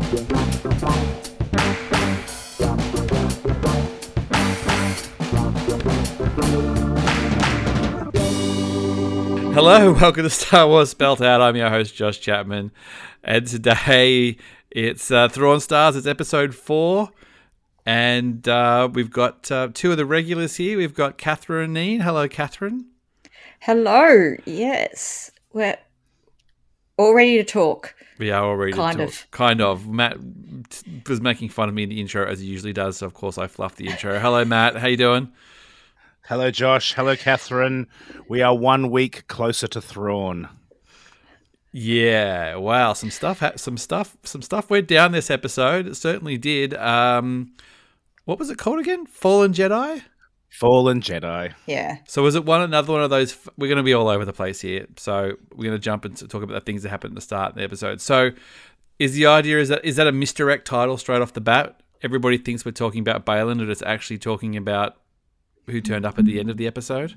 Hello, welcome to Star Wars Spelt Out. I'm your host, Josh Chapman. And today it's Thrawn Stars. It's episode 4. And we've got two of the regulars here. We've got Catherine Neen. Hello, Catherine. Hello. Yes. We're all ready to talk. We are all ready to talk. Of. Kind of. Matt was making fun of me in the intro, as he usually does. So, of course, I fluffed the intro. Hello, Matt. How you doing? Hello, Josh. Hello, Catherine. We are 1 week closer to Thrawn. Yeah. Wow. Some stuff went down this episode. It certainly did. What was it called again? Fallen Jedi? Fallen Jedi. Yeah. So was it another one of those? We're going to be all over the place here. So we're going to jump into talk about the things that happened at the start of the episode. So is the idea is that a misdirect title straight off the bat? Everybody thinks we're talking about Baylan, but it's actually talking about who turned up at the end of the episode?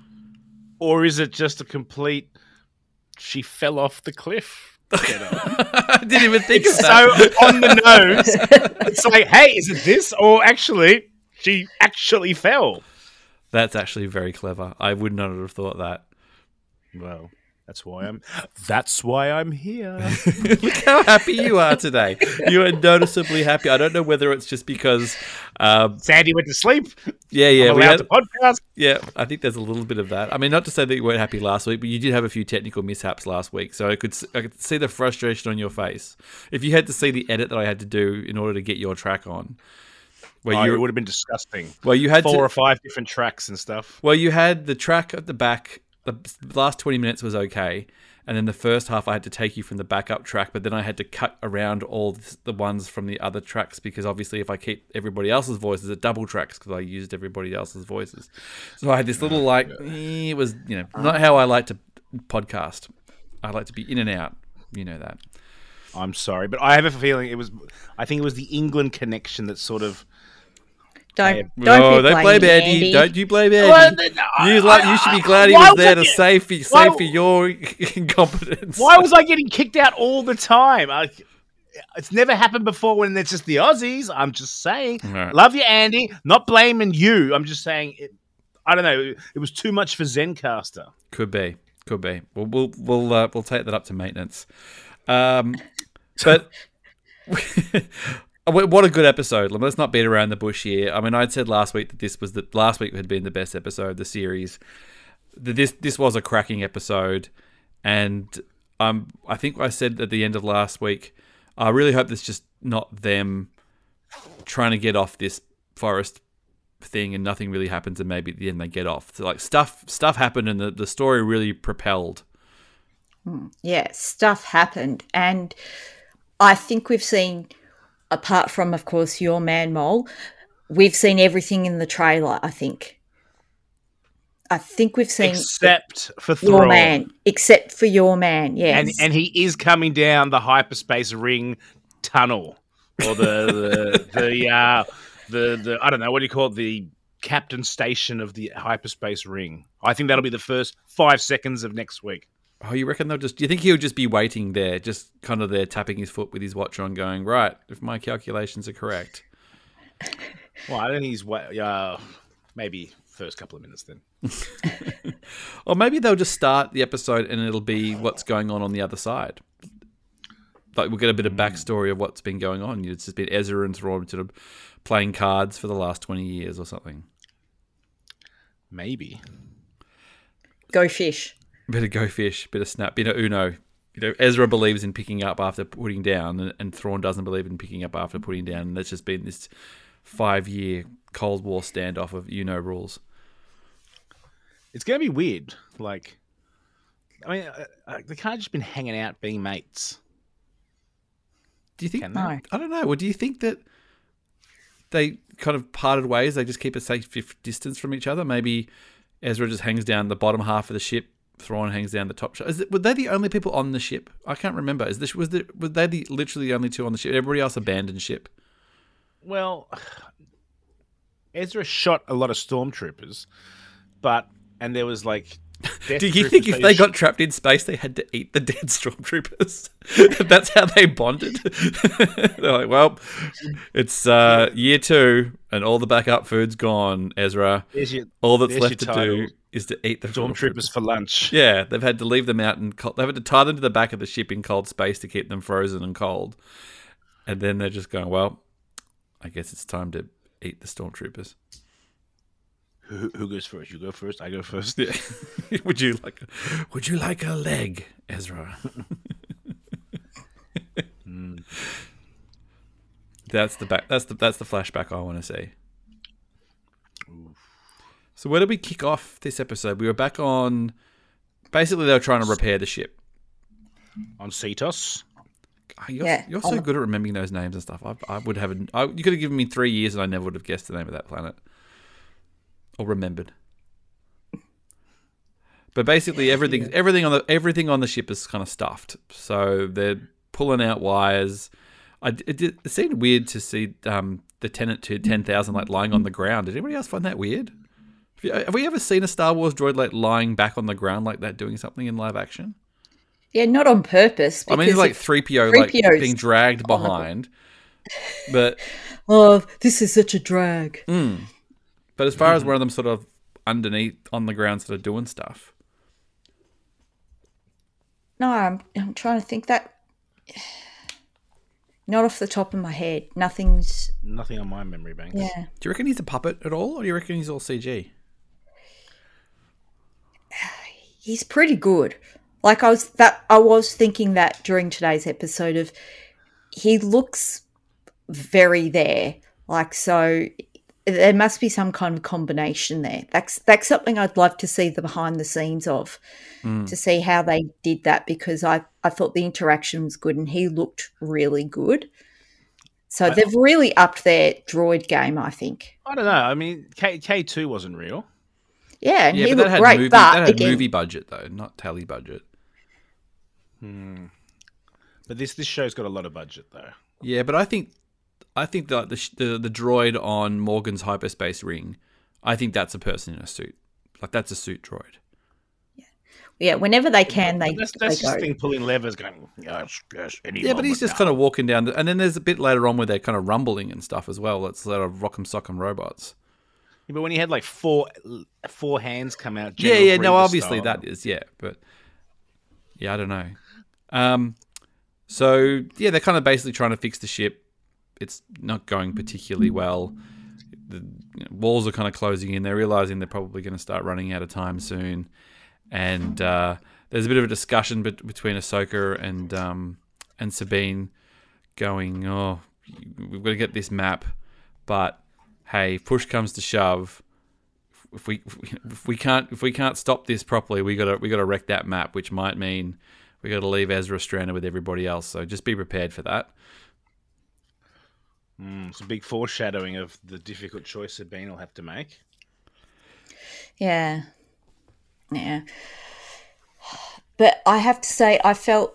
Or is it just a complete, she fell off the cliff? I didn't even think of that. So on the nose. It's like, hey, is it this? Or actually, she actually fell. That's actually very clever. I would not have thought that. Well, that's why I'm here. Look how happy you are today. You are noticeably happy. I don't know whether it's just because Sandy went to sleep. Yeah. I'm allowed to podcast. Yeah, I think there's a little bit of that. I mean, not to say that you weren't happy last week, but you did have a few technical mishaps last week, so I could see the frustration on your face. If you had to see the edit that I had to do in order to get your track on, it would have been disgusting. Well, you had 4 or 5 different tracks and stuff. Well, you had the track at the back. The last 20 minutes was okay, and then the first half I had to take you from the backup track, but then I had to cut around all the ones from the other tracks because obviously if I keep everybody else's voices, it double tracks because I used everybody else's voices. So I had this little it was not how I like to podcast. I like to be in and out. You know that. I'm sorry, but I have a feeling I think it was the England connection that sort of. Don't blame Andy. Don't you blame Andy? You should be glad he was there to save for your incompetence. Why was I getting kicked out all the time? It's never happened before when it's just the Aussies. I'm just saying. Right. Love you, Andy. Not blaming you. I'm just saying. I don't know. It was too much for Zencaster. Could be. We'll take that up to maintenance. But. What a good episode. Let's not beat around the bush here. I mean, I'd said last week that last week had been the best episode of the series. This was a cracking episode, and I think I said at the end of last week, I really hope it's just not them trying to get off this forest thing and nothing really happens, and maybe at the end they get off. So like stuff happened, and the story really propelled. Yeah, stuff happened, and I think we've seen. Apart from, of course, your man Mole, we've seen everything in the trailer, I think. We've seen... Except for Thrawn. Your man. Except for your man, yes. And he is coming down the hyperspace ring tunnel. Or the I don't know, what do you call it? The captain station of the hyperspace ring. I think that'll be the first 5 seconds of next week. Oh, you reckon do you think he'll just be waiting there, just kind of there tapping his foot with his watch on going, right, if my calculations are correct? Well, I don't think he's maybe first couple of minutes then. Or maybe they'll just start the episode and it'll be what's going on the other side. Like we'll get a bit of backstory of what's been going on. It's just been Ezra and Thrawn sort of playing cards for the last 20 years or something. Maybe. Go fish. Bit of go fish, bit of snap, bit of Uno. Ezra believes in picking up after putting down, and Thrawn doesn't believe in picking up after putting down. And that's just been this 5-year Cold War standoff of rules. It's going to be weird. Like, I mean, they can't have just been hanging out being mates. Do you think? No. I don't know. Well, do you think that they kind of parted ways? They just keep a safe distance from each other. Maybe Ezra just hangs down the bottom half of the ship. Thrawn hangs down the top ship. Were they the only people on the ship? I can't remember. Was they literally the only two on the ship? Everybody else abandoned ship. Well, Ezra shot a lot of stormtroopers, and there was like Do you think if they got trapped in space, they had to eat the dead stormtroopers? That's how they bonded. They're like, well, it's year 2, and all the backup food's gone, Ezra. All that's left to do is to eat the stormtroopers for lunch. Yeah, they've had to leave them out and they've had to tie them to the back of the ship in cold space to keep them frozen and cold. And then they're just going, well, I guess it's time to eat the stormtroopers. Who goes first? You go first. I go first. Yeah. Would you like a leg, Ezra? That's the flashback I want to see. Oof. So where did we kick off this episode? We were back on. Basically, they were trying to repair the ship on Cetos. You're so good at remembering those names and stuff. I would have. You could have given me 3 years, and I never would have guessed the name of that planet. Or remembered, but basically everything on the ship is kind of stuffed. So they're pulling out wires. It seemed weird to see the Tenet to 10,000 like lying on the ground. Did anybody else find that weird? Have we ever seen a Star Wars droid like lying back on the ground like that, doing something in live action? Yeah, not on purpose. I mean, it's like 3PO like being dragged behind, but this is such a drag. But as far as one of them sort of underneath on the ground sort of doing stuff. No, I'm trying to think that. Not off the top of my head. Nothing on my memory banks. Yeah. Do you reckon he's a puppet at all, or do you reckon he's all CG? He's pretty good. Like I was thinking that during today's episode of he looks very there. Like so there must be some kind of combination there. That's something I'd love to see the behind the scenes of, to see how they did that, because I thought the interaction was good and he looked really good. So they've really upped their droid game, I think. I don't know. I mean, K2 wasn't real. Yeah, and he looked great. That had movie budget, though, not tally budget. But this show's got a lot of budget, though. Yeah, but I think that the droid on Morgan's hyperspace ring, I think that's a person in a suit. Like, that's a suit droid. Yeah, whenever they can, that's just thing pulling levers, going yes. Yeah, but he's just kind of walking down, and then there's a bit later on where they're kind of rumbling and stuff as well. It's a lot of rock'em sock'em robots. Yeah, but when he had like four hands come out, yeah, no, obviously style. That is, yeah, but yeah, I don't know. So yeah, they're kind of basically trying to fix the ship. It's not going particularly well. The walls are kind of closing in. They're realizing they're probably going to start running out of time soon. And there's a bit of a discussion between Ahsoka and Sabine, going, "Oh, we've got to get this map, but hey, if push comes to shove, if we can't stop this properly, we got to wreck that map, which might mean we got to leave Ezra stranded with everybody else. So just be prepared for that." Some big foreshadowing of the difficult choice Sabine will have to make. Yeah. Yeah. But I have to say, I felt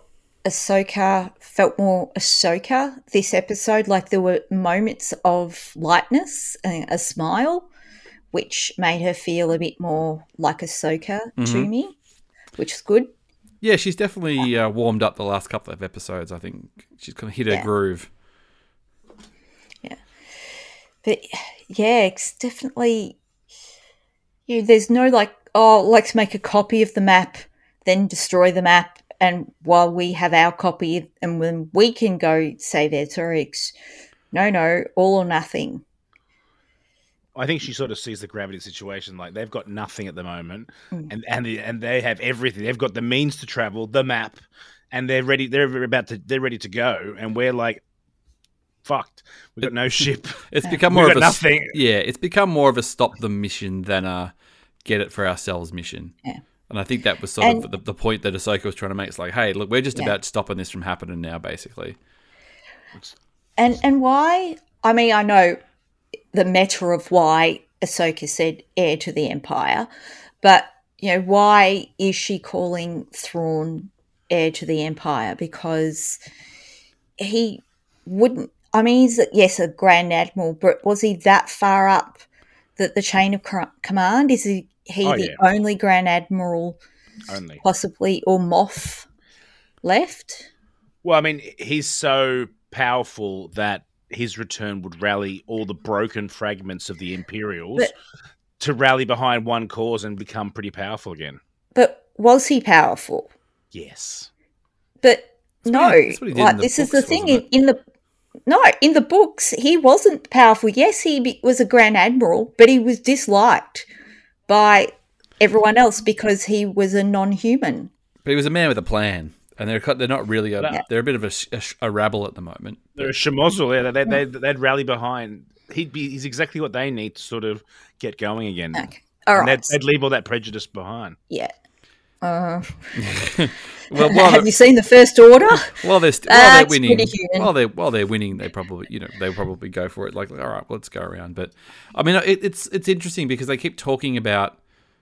more Ahsoka this episode. Like there were moments of lightness and a smile, which made her feel a bit more like Ahsoka to me, which is good. Yeah, she's definitely warmed up the last couple of episodes. I think she's kind of hit her groove. Yeah. But yeah, it's definitely, there's no like, let's make a copy of the map, then destroy the map, and while we have our copy and when we can go save Ezra. No, all or nothing. I think she sort of sees the gravity situation. Like they've got nothing at the moment, and they have everything. They've got the means to travel, the map, and they're ready. They're ready to go, and we're like, fucked. We've got no ship. It's become more of a nothing. Yeah, it's become more of a stop them mission than a get it for ourselves mission. Yeah. And I think that was sort of the point that Ahsoka was trying to make. It's like, hey, look, we're just about stopping this from happening now, basically. And why? I mean, I know the meta of why Ahsoka said heir to the Empire, but, why is she calling Thrawn heir to the Empire? Because he wouldn't, I mean, he's, a Grand Admiral, but was he that far up the chain of command? Is he Oh, the yeah. only Grand Admiral Only. possibly, or Moff left? Well, I mean, he's so powerful that his return would rally all the broken fragments of the Imperials But to rally behind one cause and become pretty powerful again. but was he powerful? Yes. But no, that's what he did in like the this is the books, thing wasn't in the books he wasn't powerful. Yes, was a Grand Admiral, but he was disliked by everyone else because he was a non-human. But he was a man with a plan, and they're not really Yeah. they're a bit of a rabble at the moment. They're a schmozzle. Yeah, they'd rally behind. He's exactly what they need to sort of get going again. Okay. All And right. they'd leave all that prejudice behind. Yeah. Well, Have you seen the First Order? while they're That's winning, pretty human. while they're winning, they probably go for it. Like, all right, let's go around. But I mean, it's interesting because they keep talking about,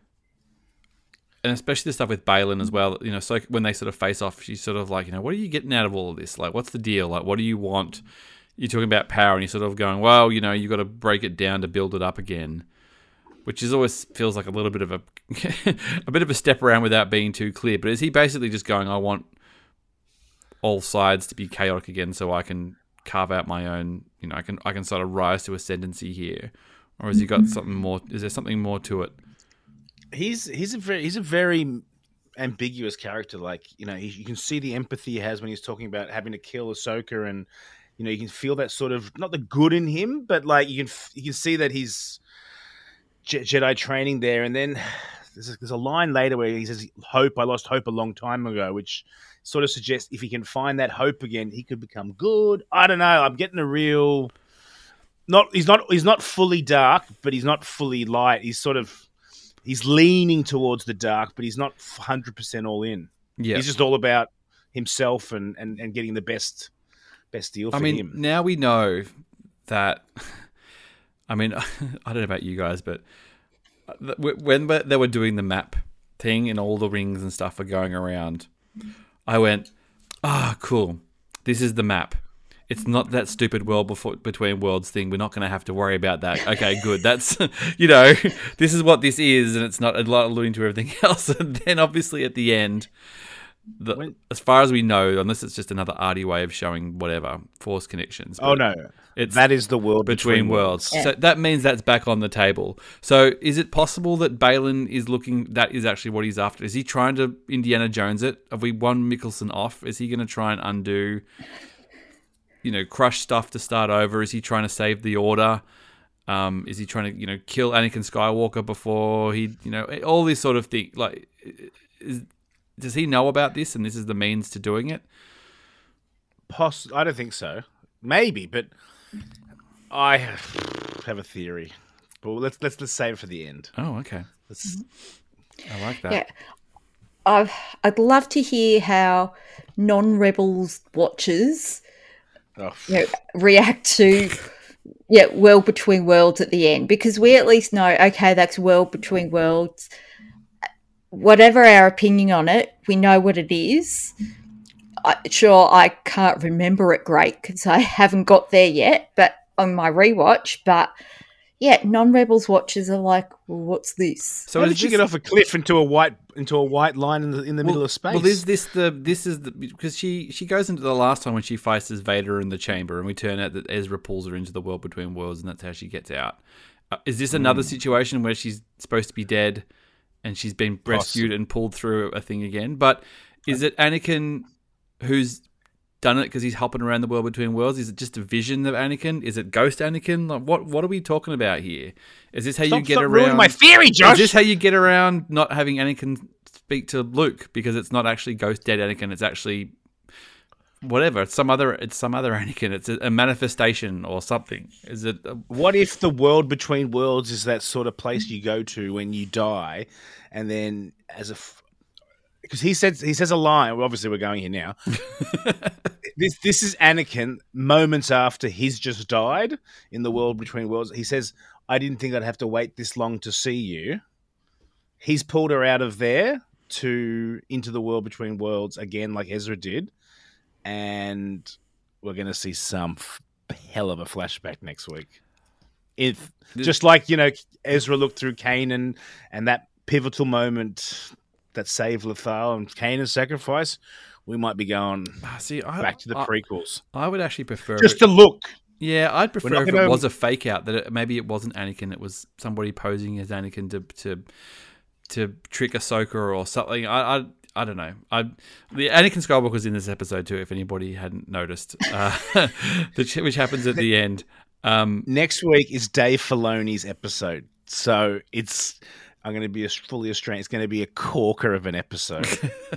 and especially the stuff with Balin as well. You know, so when they sort of face off, she's sort of like, what are you getting out of all of this? Like, what's the deal? Like, what do you want? You're talking about power, and you're sort of going, well, you've got to break it down to build it up again, which is always feels like a little bit of a step around without being too clear. But is he basically just going, I want all sides to be chaotic again, so I can carve out my own, I can sort of rise to ascendancy here, or has he got something more? Is there something more to it? He's a very ambiguous character. Like, you can see the empathy he has when he's talking about having to kill Ahsoka, and you can feel that sort of, not the good in him, but like you can see that he's Jedi training there. And then there's a line later where he says, "Hope, I lost hope a long time ago," which sort of suggests if he can find that hope again, he could become good. I don't know. I'm getting a real he's not fully dark, but he's not fully light. He's leaning towards the dark, but he's not 100% all in. Yeah, He's just all about himself and getting the best deal for him. Now we know that. I mean, I don't know about you guys, but when they were doing the map thing and all the rings and stuff are going around, I went, cool. This is the map. It's not that stupid world between worlds thing. We're not going to have to worry about that. Okay, good. That's, this is what this is, and it's not alluding to everything else. And then obviously at the end, as far as we know, unless it's just another arty way of showing whatever, force connections. Oh, no. That is the world between worlds. Yeah. So that means that's back on the table. So is it possible that Balin that is actually what he's after? Is he trying to Indiana Jones it? Have we won Mikkelsen off? Is he going to try and undo, crush stuff to start over? Is he trying to save the Order? Is he trying to, kill Anakin Skywalker before he, all this sort of thing? Like, does he know about this and this is the means to doing it? I don't think so. Maybe, but I have a theory. But let's save it for the end. Oh, okay. I like that. Yeah, I'd love to hear how non-Rebels watchers react to World Between Worlds at the end, because we at least know, okay, that's World Between Worlds. Whatever our opinion on it, we know what it is. I can't remember it great because I haven't got there yet, but on my rewatch. But yeah, non-Rebels watchers are like, well, what's this? So how did you get off a cliff into a white line in the middle of space? Well, is this because she goes into the last time when she fights as Vader in the chamber, and we turn out that Ezra pulls her into the World Between Worlds, and that's how she gets out. Is this another situation where she's supposed to be dead and she's been rescued and pulled through a thing again? But is it Anakin who's done it because he's helping around the World Between Worlds? Is it just a vision of Anakin? Is it Ghost Anakin? Like, what are we talking about here? Is this how you get around my theory, Josh? Is this how you get around not having Anakin speak to Luke, because it's not actually Ghost Dead Anakin? It's actually whatever. It's some other Anakin. It's a manifestation or something. Is it? What if the World Between Worlds is that sort of place you go to when you die, and then because he says a line. Well, obviously, we're going here now. This is Anakin moments after he's just died in the World Between Worlds. He says, "I didn't think I'd have to wait this long to see you." He's pulled her out of there into the World Between Worlds again, like Ezra did, and we're going to see some hell of a flashback next week. Just like Ezra looked through Kanan and that pivotal moment that saved Lothal and Kanan's sacrifice, we might be going back to the prequels. I would actually prefer just to look. Yeah, I'd prefer if it was a fake out, that maybe it wasn't Anakin, it was somebody posing as Anakin to trick Ahsoka or something. I don't know. The Anakin Skywalker was in this episode too, if anybody hadn't noticed, which happens at the end. Next week is Dave Filoni's episode, so I'm going to be fully Australian. It's going to be a corker of an episode.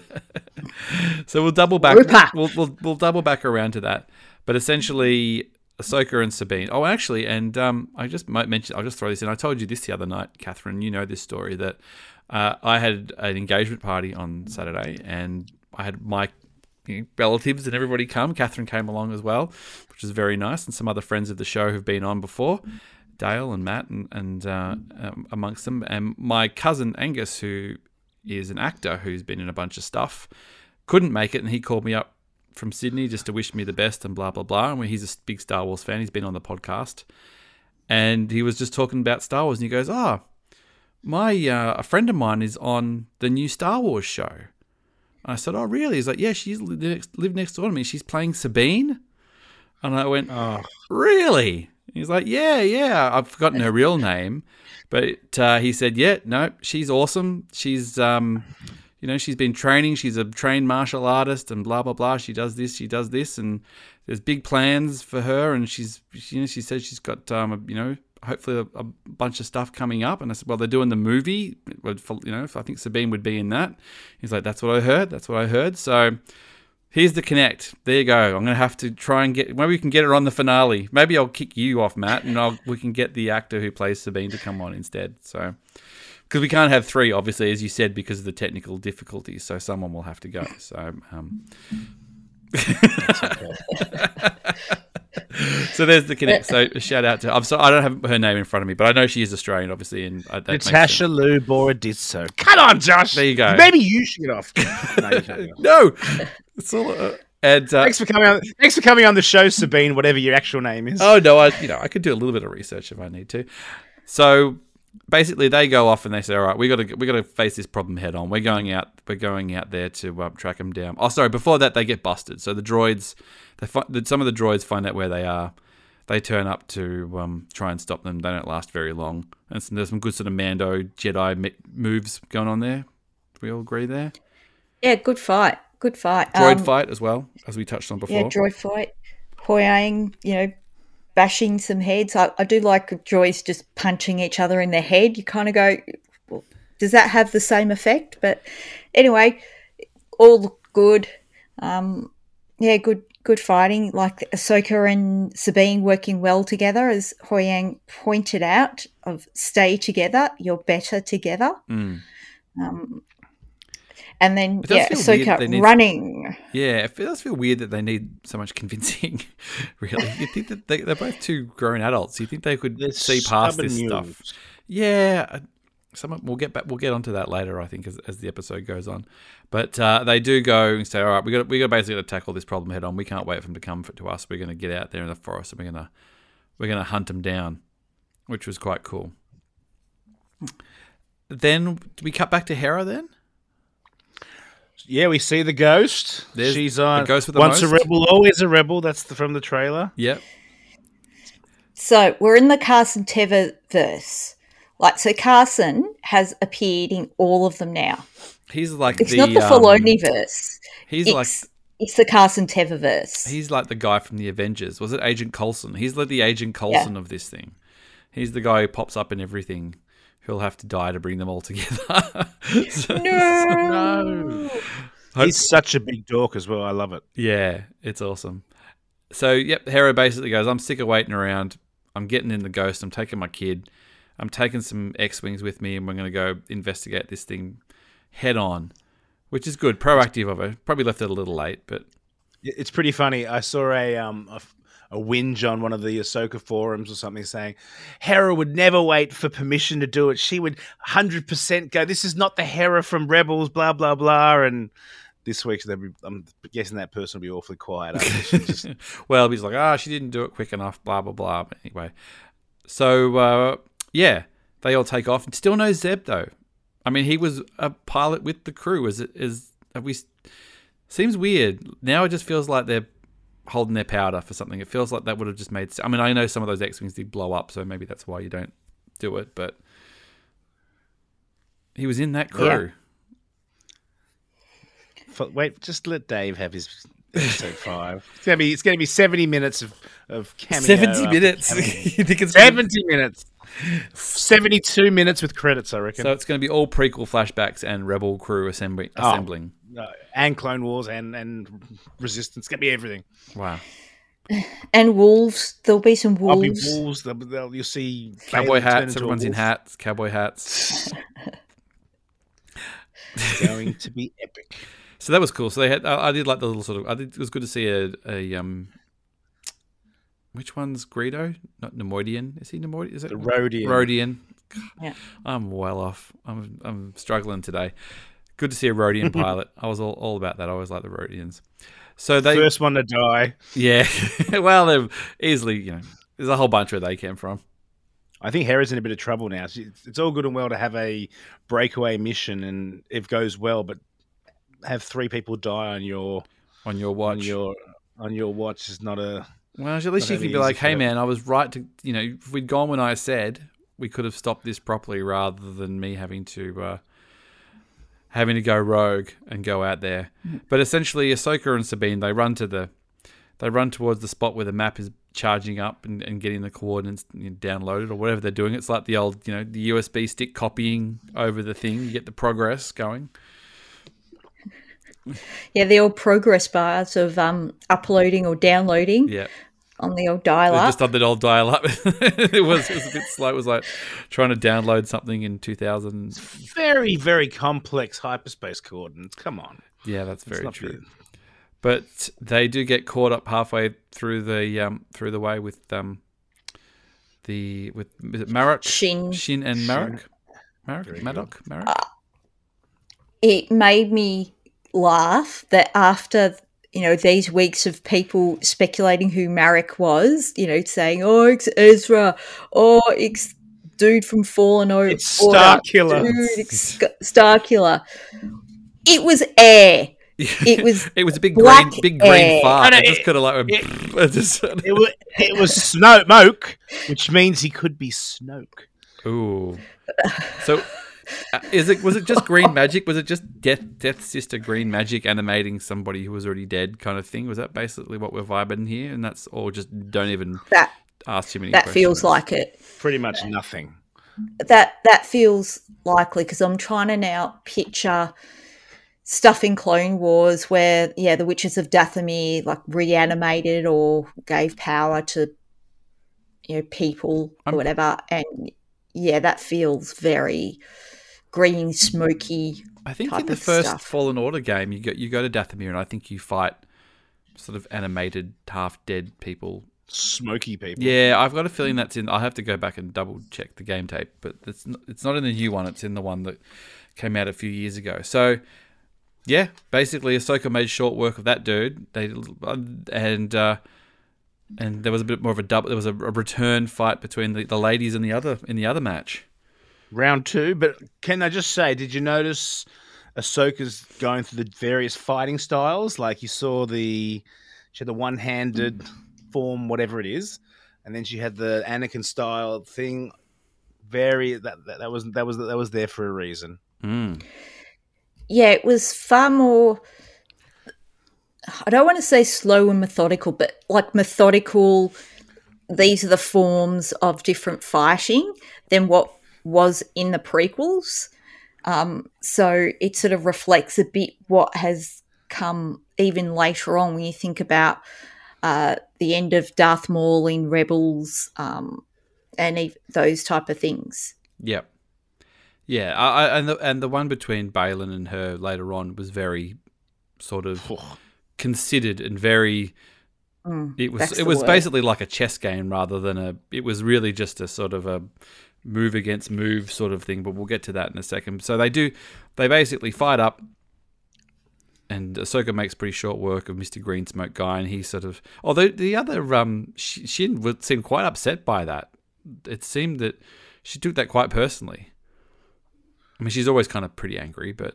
So we'll double back. We'll double back around to that. But essentially, Ahsoka and Sabine. Oh, actually, and I just might mention. I'll just throw this in. I told you this the other night, Catherine. You know this story that I had an engagement party on Saturday, and I had my relatives and everybody come. Catherine came along as well, which was very nice, and some other friends of the show who've been on before, Dale and Matt, and amongst them, and my cousin Angus, who is an actor who's been in a bunch of stuff, couldn't make it, and he called me up from Sydney just to wish me the best and blah blah blah. And he's a big Star Wars fan. He's been on the podcast, and he was just talking about Star Wars, and he goes, a friend of mine is on the new Star Wars show. And I said, oh, really? He's like, yeah, she's lived next door to me. She's playing Sabine. And I went, oh, really? He's like, yeah. I've forgotten her real name. But he said, yeah, no, she's awesome. She's, she's been training. She's a trained martial artist and blah, blah, blah. She does this. And there's big plans for her. And she says she's got, hopefully a bunch of stuff coming up. And I said, well, they're doing the movie. I think Sabine would be in that. He's like, that's what I heard. So here's the connect. There you go. I'm going to have to try and maybe we can get her on the finale. Maybe I'll kick you off, Matt, and we can get the actor who plays Sabine to come on instead. So, because we can't have three, obviously, as you said, because of the technical difficulties. So someone will have to go. So, that's okay. So there's the connect. So a shout out to. I'm sorry, I don't have her name in front of me, but I know she is Australian, obviously. And Natasha Lou Boroditso. Come on, Josh. There you go. Maybe you should get off. No, it's all. And thanks for coming on. Thanks for coming on the show, Sabine. Whatever your actual name is. Oh no, I could do a little bit of research if I need to. So basically, they go off and they say, "All right, we got to face this problem head on. We're going out there to track them down." Oh, sorry. Before that, they get busted. So the droids. Some of the droids find out where they are. They turn up to try and stop them. They don't last very long. And there's some good sort of Mando Jedi moves going on there. Do we all agree there? Yeah, good fight. Droid fight as well, as we touched on before. Yeah, droid fight. Huyang, bashing some heads. I do like droids just punching each other in the head. You kind of go, well, does that have the same effect? But anyway, all look good. Good fighting, like Ahsoka and Sabine working well together, as Huyang pointed out, of stay together, you're better together. And then, Ahsoka running. Yeah, it does feel weird that they need so much convincing, really. You think that they're both two grown adults. You think they could see past this stuff. Yeah, we'll get onto that later, I think, as the episode goes on. But they do go and say, all right, we got basically to tackle this problem head on. We can't wait for them to come to us. We're going to get out there in the forest and we're going to hunt them down, which was quite cool. Then do we cut back to Hera then? Yeah, we see the ghost. She's on. The ghost with the once most. A rebel, always a rebel. That's from the trailer. Yep. So we're in the Carson Teva verse. So Carson has appeared in all of them now. He's like it's not the Filoni verse. It's the Carson Teva verse. He's like the guy from the Avengers. Was it Agent Coulson? He's like the Agent Coulson of this thing. He's the guy who pops up in everything. Who'll have to die to bring them all together. No. He's such a big dork as well. I love it. Yeah, it's awesome. So, Hera basically goes, I'm sick of waiting around. I'm getting in the ghost. I'm taking my kid. I'm taking some X-Wings with me, and we're going to go investigate this thing head on, which is good. Proactive of her. Probably left it a little late, but... It's pretty funny. I saw a whinge on one of the Ahsoka forums or something saying, Hera would never wait for permission to do it. She would 100% go, this is not the Hera from Rebels, blah, blah, blah. And this week, I'm guessing that person will be awfully quiet. Well, he's like, she didn't do it quick enough, blah, blah, blah. But anyway. So, they all take off. And still no Zeb, though. I mean, he was a pilot with the crew. Seems weird. Now it just feels like they're holding their powder for something. It feels like that would have just made... I mean, I know some of those X-Wings did blow up, so maybe that's why you don't do it, but he was in that crew. Yeah. Wait, just let Dave have his episode 5. It's gonna be 70 minutes of cameo. 70 minutes? You think it's 70 minutes? 72 minutes with credits, I reckon. So it's going to be all prequel flashbacks and Rebel crew assembling. And Clone Wars and Resistance. It's going to be everything. Wow. And wolves. There'll be some wolves. There'll be wolves. You'll see cowboy hats. Everyone's in hats. Cowboy hats. It's going to be epic. So that was cool. So they had. I did like the little sort of. It was good to see a which one's Greedo? Not Nemoidian. Is he Nemoidian? Is it the Rodian? Rodian. Yeah. I'm well off. I'm struggling today. Good to see a Rodian pilot. I was all about that. I always like the Rodians. So they first one to die. Yeah. Well, they're easily. There's a whole bunch where they came from. I think Hera's in a bit of trouble now. It's all good and well to have a breakaway mission, and it goes well, but have 3 people die on your watch. On your watch is not a. Well, at least you can be like, hey, man, I was right to, if we'd gone when I said, we could have stopped this properly rather than me having to go rogue and go out there. But essentially, Ahsoka and Sabine, they run towards the spot where the map is charging up and getting the coordinates downloaded or whatever they're doing. It's like the old, the USB stick copying over the thing. You get the progress going. Yeah, the old progress bars of uploading or downloading. Yeah. On the old dial-up. Just on the old dial-up. it was a bit slow. It was like trying to download something in 2000. Very, very complex hyperspace coordinates. Come on. Yeah, that's very true. But they do get caught up halfway through the way with is it Marok? Shin and Marok? Marok? It made me laugh that after these weeks of people speculating who Marek was, saying, oh, it's Ezra, oh, it's dude from Fallen Order. It's Starkiller. Dude, it's Starkiller. It was air. It was it was a big green fart. No, it just could have like it was smoke, which means he could be Snoke. Ooh. So was it just green magic? Was it just Death Sister green magic animating somebody who was already dead kind of thing? Was that basically what we're vibing here? And that's all just don't even ask too many questions. That feels like it. Pretty much nothing. That feels likely because I'm trying to now picture stuff in Clone Wars where, the Witches of Dathomir like reanimated or gave power to, people or whatever. And that feels very green, smoky. I think in the first Fallen Order game, you go to Dathomir, and I think you fight sort of animated, half dead people, smoky people. Yeah, I've got a feeling that's in. I'll have to go back and double check the game tape, but it's not in the new one. It's in the one that came out a few years ago. So yeah, basically, Ahsoka made short work of that dude. And there was a bit more of a double. There was a return fight between the ladies in the other match. Round 2, but can I just say, did you notice Ahsoka's going through the various fighting styles? Like you saw she had the one-handed form, whatever it is, and then she had the Anakin style thing. That was there for a reason. Mm. Yeah, it was far more. I don't want to say slow and methodical, but like methodical. These are the forms of different fighting than what was in the prequels. So it sort of reflects a bit what has come even later on when you think about the end of Darth Maul in Rebels and those type of things. Yep. Yeah, and the one between Baylan and her later on was very sort of considered and very. It was basically like a chess game rather than it was really just a sort of a move against move sort of thing, but we'll get to that in a second. So they basically fight up, and Ahsoka makes pretty short work of Mr. Green Smoke guy, and he sort of, although the other Shin would seem quite upset by that. It seemed that she took that quite personally. I mean, she's always kind of pretty angry, but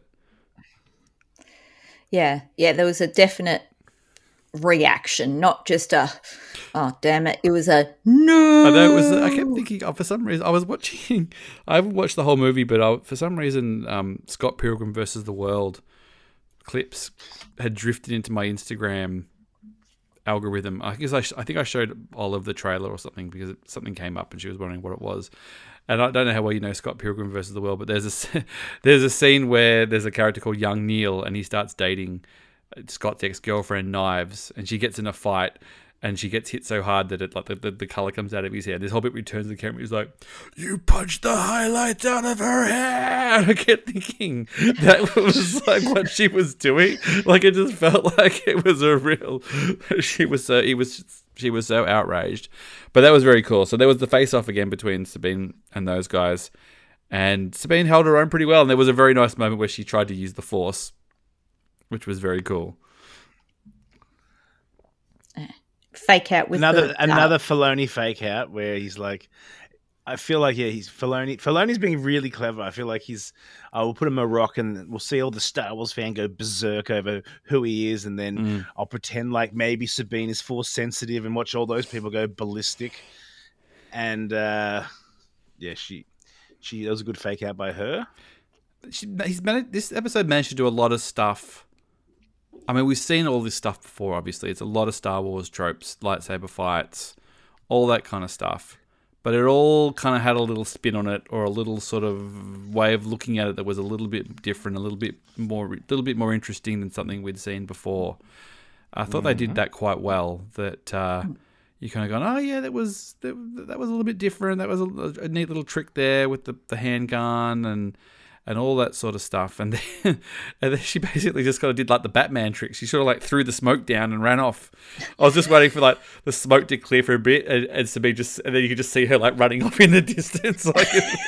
Yeah, there was a definite reaction, not just a, oh, damn it. It was a, no. I know it was. I kept thinking, for some reason, I was watching. I haven't watched the whole movie, but for some reason, Scott Pilgrim versus the World clips had drifted into my Instagram algorithm. I guess I think I showed Olive the trailer or something because something came up and she was wondering what it was. And I don't know how well you know Scott Pilgrim versus the World, but there's a scene where there's a character called Young Neil and he starts dating Scott's ex-girlfriend Knives, and she gets in a fight and she gets hit so hard that it like the color comes out of his hair. This whole bit returns the camera. He's like, "You punched the highlights out of her hair." And I kept thinking that was like what she was doing. Like it just felt like it was a real. She was so outraged, but that was very cool. So there was the face-off again between Sabine and those guys, and Sabine held her own pretty well. And there was a very nice moment where she tried to use the Force, which was very cool. Fake out with another Filoni fake out where he's like, I feel like he's Filoni's being really clever. I feel like we'll put him a rock and we'll see all the Star Wars fan go berserk over who he is, and then I'll pretend like maybe Sabine is Force sensitive and watch all those people go ballistic. And she that was a good fake out by her. This episode managed to do a lot of stuff. I mean, we've seen all this stuff before, obviously. It's a lot of Star Wars tropes, lightsaber fights, all that kind of stuff. But it all kind of had a little spin on it, or a little sort of way of looking at it that was a little bit different, a little bit more interesting than something we'd seen before. I thought they did that quite well. That you kind of gone, oh yeah, that was a little bit different. That was a neat little trick there with the handgun and all that sort of stuff. And then she basically just kind of did like the Batman trick. She sort of like threw the smoke down and ran off. I was just waiting for like the smoke to clear for a bit and Sabine and then you could just see her like running off in the distance. Like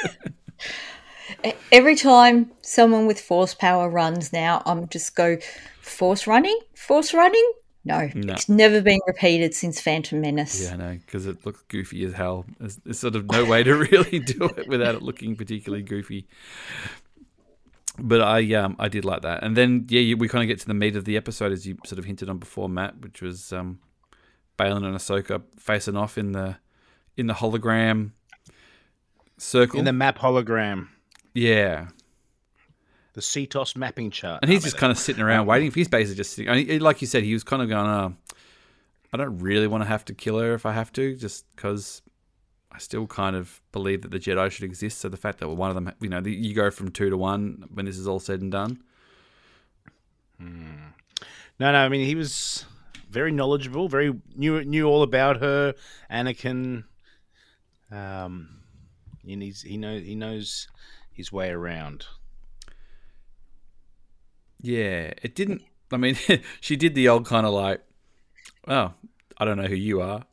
every time someone with Force power runs now, I'm just go, Force running? No, it's never been repeated since Phantom Menace. Yeah, no, because it looks goofy as hell. There's sort of no way to really do it without it looking particularly goofy. But I did like that. And then, we kind of get to the meat of the episode, as you sort of hinted on before, Matt, which was Baylan and Ahsoka facing off in the hologram circle. In the map hologram. Yeah. The CTOS mapping chart. And he's just kind of sitting around waiting. He's basically just sitting. I mean, like you said, he was kind of going, I don't really want to have to kill her if I have to, just because I still kind of believe that the Jedi should exist. So the fact that one of them, you go from 2 to 1 when this is all said and done. No, I mean, he was very knowledgeable, very knew all about her, Anakin. He knows his way around. Yeah, it didn't. I mean, she did the old kind of like, oh, I don't know who you are.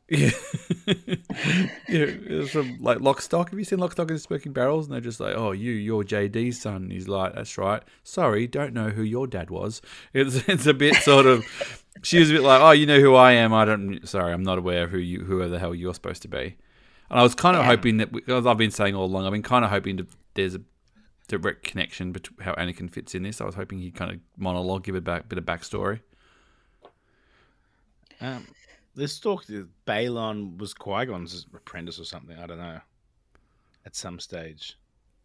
From like Lock, Stock. Have you seen Lock, Stock and Smoking Barrels? And they're just like, oh, you're JD's son. And he's like, that's right. Sorry, don't know who your dad was. It's a bit sort of. She was a bit like, oh, you know who I am. Sorry, I'm not aware of who the hell you're supposed to be. And I was kind of hoping that, as I've been saying all along, I've been kind of hoping there's a direct connection between how Anakin fits in this. I was hoping he'd kind of monologue, give a bit of backstory. This talk that Baylan was Qui-Gon's apprentice or something. I don't know. At some stage.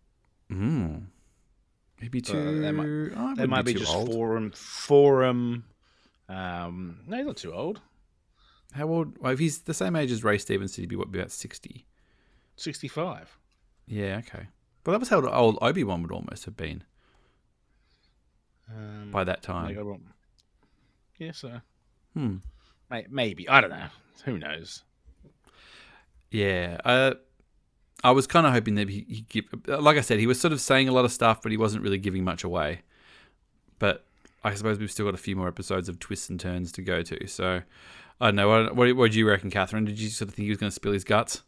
Maybe too. They might be just old. Forum. No, he's not too old. How old? Well, if he's the same age as Ray Stevenson, he'd be about 60. 65. Yeah, okay. But that was how old Obi-Wan would almost have been by that time. Yeah, so. Maybe. I don't know. Who knows? Yeah. I was kind of hoping that he'd give... Like I said, he was sort of saying a lot of stuff, but he wasn't really giving much away. But I suppose we've still got a few more episodes of twists and turns to go to. So, I don't know. What did you reckon, Catherine? Did you sort of think he was going to spill his guts?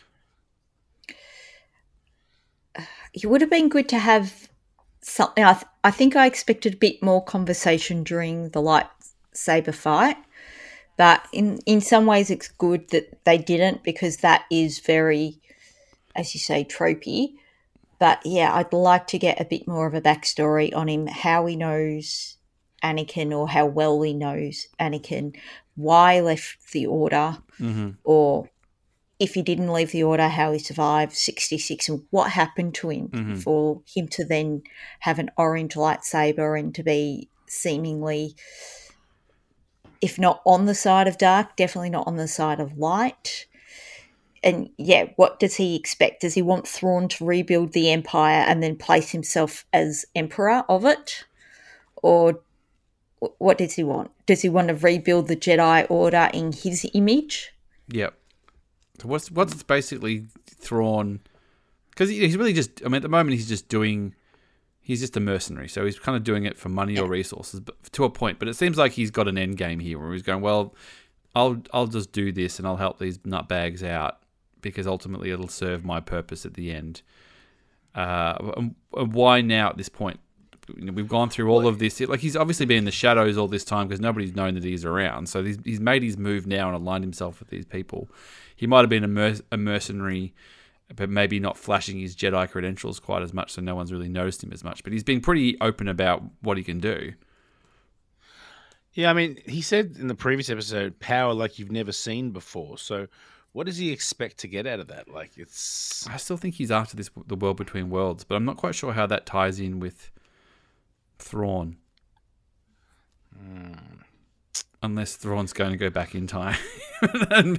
It would have been good to have something. I think I expected a bit more conversation during the lightsaber fight. But in some ways it's good that they didn't, because that is very, as you say, tropey. But yeah, I'd like to get a bit more of a backstory on him, how he knows Anakin or how well he knows Anakin, why he left the Order, or if he didn't leave the Order, how he survived 66 and what happened to him for him to then have an orange lightsaber and to be seemingly, if not on the side of dark, definitely not on the side of light. And yeah, what does he expect? Does he want Thrawn to rebuild the Empire and then place himself as Emperor of it? Or what does he want? Does he want to rebuild the Jedi Order in his image? Yep. So what's basically Thrawn? Because he's really just, I mean, at the moment he's just a mercenary. So he's kind of doing it for money or resources, but to a point. But it seems like he's got an end game here where he's going, well, I'll just do this and I'll help these nutbags out because ultimately it'll serve my purpose at the end. Why now at this point? We've gone through all of this. Like, he's obviously been in the shadows all this time because nobody's known that he's around. So he's made his move now and aligned himself with these people. He might have been a mercenary, but maybe not flashing his Jedi credentials quite as much, so no one's really noticed him as much. But he's been pretty open about what he can do. Yeah, I mean, he said in the previous episode, power like you've never seen before. So what does he expect to get out of that? Like, it's... I still think he's after the world between worlds, but I'm not quite sure how that ties in with Thrawn. Unless Thrawn's going to go back in time and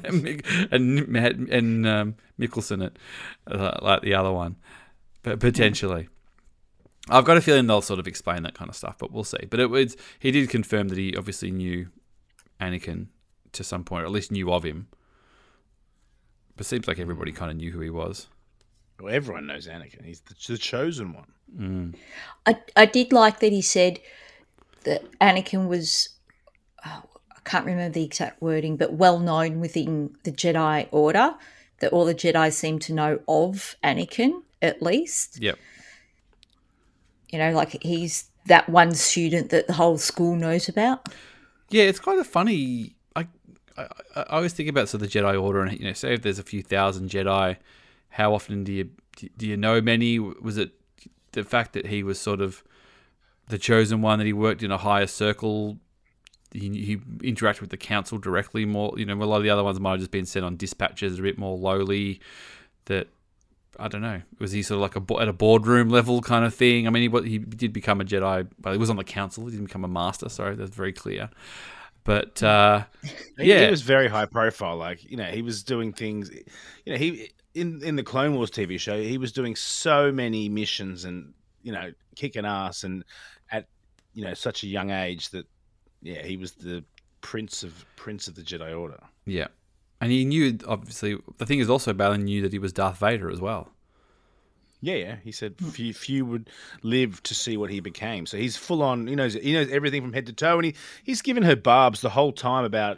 Mickelson it like the other one, but potentially. I've got a feeling they'll sort of explain that kind of stuff, but we'll see. But he did confirm that he obviously knew Anakin to some point, or at least knew of him. But it seems like everybody kind of knew who he was. Well, everyone knows Anakin. He's the chosen one. I did like that he said that Anakin was, I can't remember the exact wording, but well known within the Jedi Order, that all the Jedi seem to know of Anakin, at least. Yep. You know, like he's that one student that the whole school knows about. Yeah, it's kind of funny. I always think about sort of the Jedi Order, and say if there's a few thousand Jedi, how often do you know many? Was it the fact that he was sort of the chosen one, that he worked in a higher circle? He interacted with the council directly more. A lot of the other ones might have just been sent on dispatches, a bit more lowly. That, I don't know. Was he sort of like at a boardroom level kind of thing? I mean, he did become a Jedi. Well, he was on the council. He didn't become a master. Sorry, that's very clear. But he was very high profile. Like, he was doing things. He in the Clone Wars TV show, he was doing so many missions and kicking ass, and at such a young age that he was the prince of the Jedi Order. Yeah. And he knew, obviously, the thing is also, Balin knew that he was Darth Vader as well. Yeah. He said few would live to see what he became. So he's full on. He knows everything from head to toe, and he's given her barbs the whole time about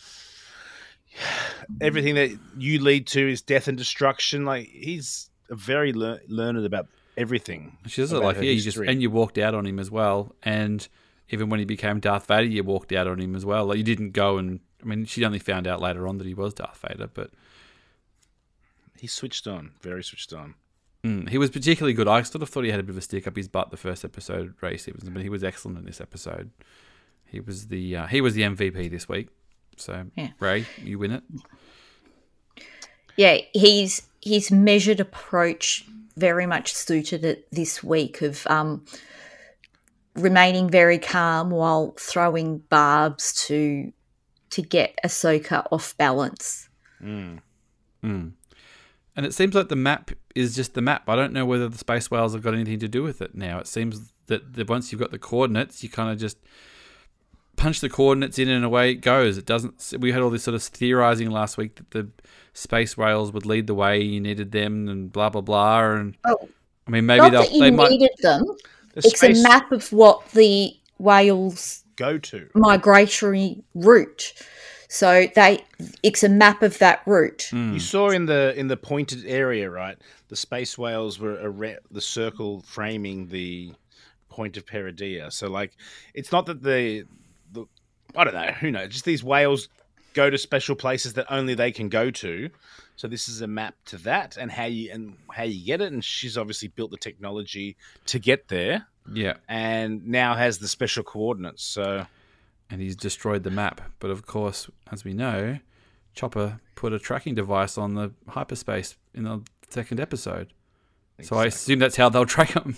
everything that you lead to is death and destruction. Like, he's a very learned about everything. She does it like, you walked out on him as well, and even when he became Darth Vader, you walked out on him as well. Like, you didn't go and. I mean, she only found out later on that he was Darth Vader, but he switched on, very switched on. He was particularly good. I sort of thought he had a bit of a stick up his butt the first episode, Ray Stevenson, but he was excellent in this episode. He was the MVP this week. So Ray, you win it. Yeah, his measured approach very much suited it this week of remaining very calm while throwing barbs to get Ahsoka off balance. And it seems like the map is just the map. I don't know whether the space whales have got anything to do with it now. It seems that once you've got the coordinates, you kind of just punch the coordinates in and away it goes. It doesn't. We had all this sort of theorizing last week that the space whales would lead the way. You needed them and blah blah blah. And I mean, maybe they might needed them. It's a map of what the whales go to migratory route. So it's a map of that route. You saw in the pointed area, right? The space whales were the circle framing the point of Peridea. So, like, it's not that the I don't know, who knows? Just these whales go to special places that only they can go to. So this is a map to that and how you get it. And she's obviously built the technology to get there. Yeah. And now has the special coordinates. So, and he's destroyed the map. But of course, as we know, Chopper put a tracking device on the hyperspace in the second episode. Exactly. So I assume that's how they'll track him.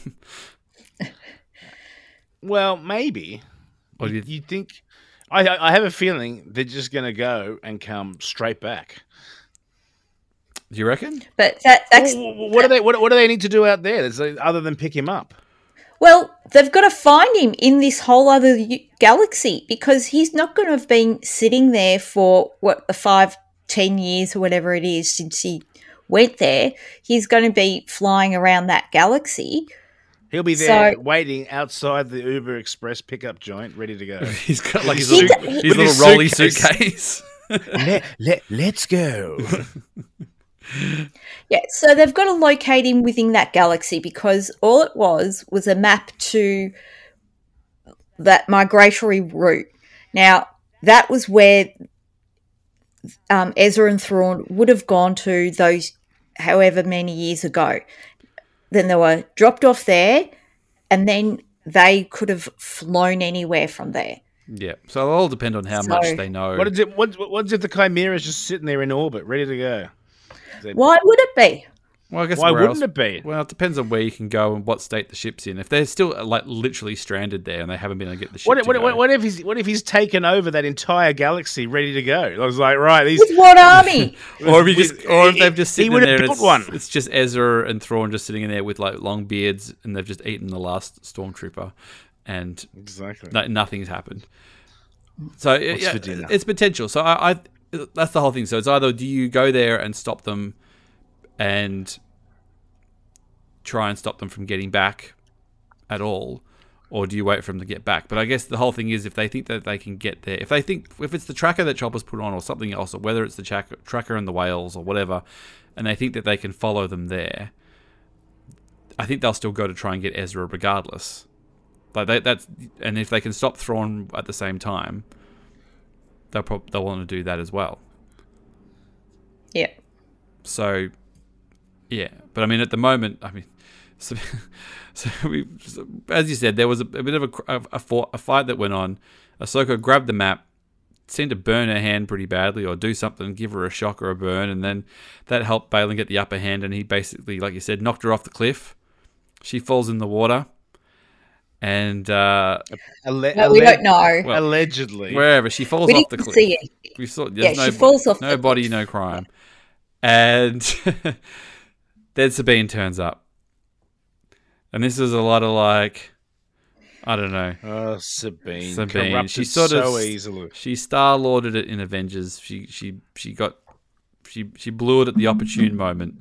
Well, maybe. Or do you think? I have a feeling they're just going to go and come straight back. Do you reckon? But that's what do they need to do out there other than pick him up? Well, they've got to find him in this whole other galaxy because he's not going to have been sitting there for 5-10 years or whatever it is since he went there. He's going to be flying around that galaxy. He'll be there waiting outside the Uber Express pickup joint, ready to go. He's got like his little rolly suitcase. Let's go. Yeah, so they've got to locate him within that galaxy because all it was a map to that migratory route. Now, that was where Ezra and Thrawn would have gone to those however many years ago. Then they were dropped off there, and then they could have flown anywhere from there. Yeah, so it'll all depend on how much they know. What is it the Chimera's just sitting there in orbit, ready to go? Why would it be? Well, I guess why wouldn't it be? Well, it depends on where you can go and what state the ship's in. If they're still like literally stranded there and they haven't been able to get the ship, what if he's taken over that entire galaxy, ready to go? I was like, right, with what army? or if they've just sitting there and one. It's just Ezra and Thrawn just sitting in there with like long beards and they've just eaten the last stormtrooper, and nothing's happened. So it's potential. So I that's the whole thing. So it's either do you go there and stop them and try and stop them from getting back at all, or do you wait for them to get back? But I guess the whole thing is if they think that they can get there, if it's the tracker that Chopper's put on or something else, or whether it's the tracker and the whales or whatever, and they think that they can follow them there, I think they'll still go to try and get Ezra regardless. Like and if they can stop Thrawn at the same time, they'll want to do that as well. Yeah. So, yeah, but I mean, at the moment, so as you said, there was a bit of a fight that went on. Ahsoka grabbed the map, seemed to burn her hand pretty badly, or do something, give her a shock or a burn, and then that helped Baylan get the upper hand, and he basically, like you said, knocked her off the cliff. She falls in the water. And we don't know. Well, allegedly, wherever she falls off the cliff. See it. We saw. She falls off. No body, no crime. And then Sabine turns up, and this is a lot of like, I don't know. Oh, Sabine. Corrupted she easily. She Star-Lorded it in Avengers. She blew it at the opportune moment.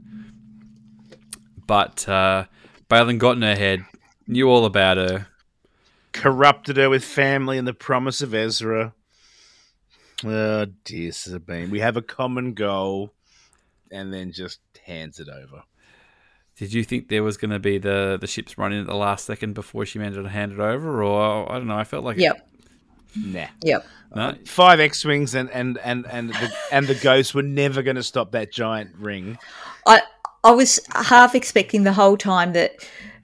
But Baylan got in her head, knew all about her. Corrupted her with family and the promise of Ezra. Oh, dear Sabine. We have a common goal, and then just hands it over. Did you think there was going to be the ships running at the last second before she managed to hand it over? Or, I don't know, I felt like... Yep. Nah. Yep. No? 5 X-Wings and the Ghost were never going to stop that giant ring. I was half expecting the whole time that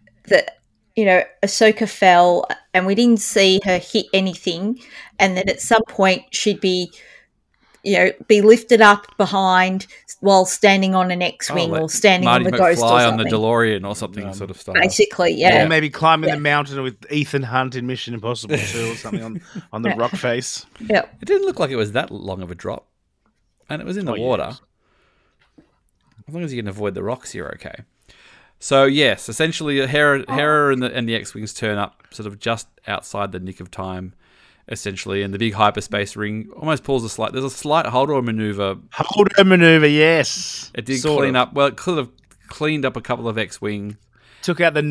Ahsoka fell and we didn't see her hit anything, and then at some point she'd be lifted up behind while standing on an X-Wing or standing Marty on the Ghost or McFly something. on the DeLorean or something sort of stuff. Basically, yeah. Or maybe climbing the mountain with Ethan Hunt in Mission Impossible 2 or something on the rock face. Yeah. It didn't look like it was that long of a drop. And it was in the water. Yes. As long as you can avoid the rocks, you're okay. So, yes, essentially Hera and the X-Wings turn up sort of just outside the nick of time, essentially, and the big hyperspace ring almost pulls there's a slight hold-on maneuver. Hold-on maneuver, yes. It did clean up. Well, it could have cleaned up a couple of X-Wing. Took out the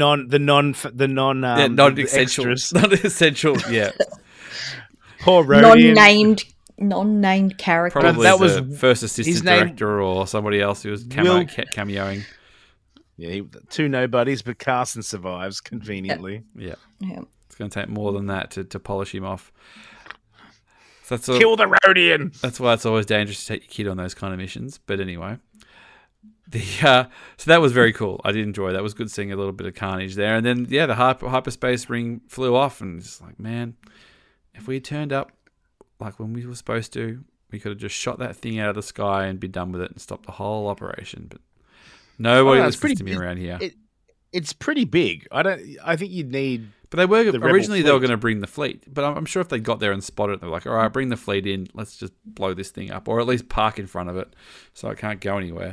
non-essential, yeah. Poor Rodian. Non-named character. Probably that was was first assistant director or somebody else who was cameoing. Yeah, 2 nobodies, but Carson survives conveniently. Yeah. Yeah. It's going to take more than that to polish him off. So Kill the Rhodian. That's why it's always dangerous to take your kid on those kind of missions. But anyway, so that was very cool. I did enjoy that. It was good seeing a little bit of carnage there. And then the hyperspace ring flew off, and it's like, man, if we had turned up like when we were supposed to, we could have just shot that thing out of the sky and be done with it and stopped the whole operation. But nobody listens to me around here. It's pretty big. I think you'd need. But they were originally they were fleet. going to bring the fleet, but I'm sure if they got there and spotted it, they're like, all right, bring the fleet in. Let's just blow this thing up, or at least park in front of it so it can't go anywhere.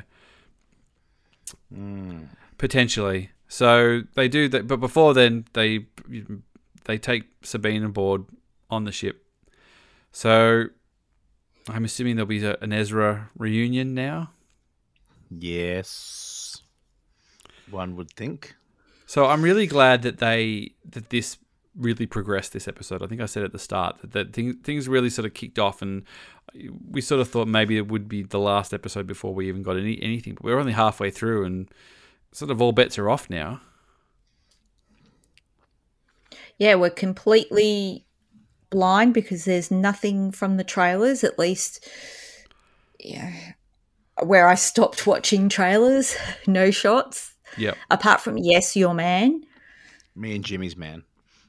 Potentially. So they do that, but before then they take Sabine on board on the ship. So I'm assuming there'll be an Ezra reunion now. Yes, one would think. So I'm really glad that this really progressed this episode. I think I said at the start that things really sort of kicked off, and we sort of thought maybe it would be the last episode before we even got anything. But we're only halfway through, and sort of all bets are off now. Yeah, we're completely blind because there's nothing from the trailers, at least where I stopped watching trailers, no shots. Yep. Apart from Yes, Your Man. Me and Jimmy's man.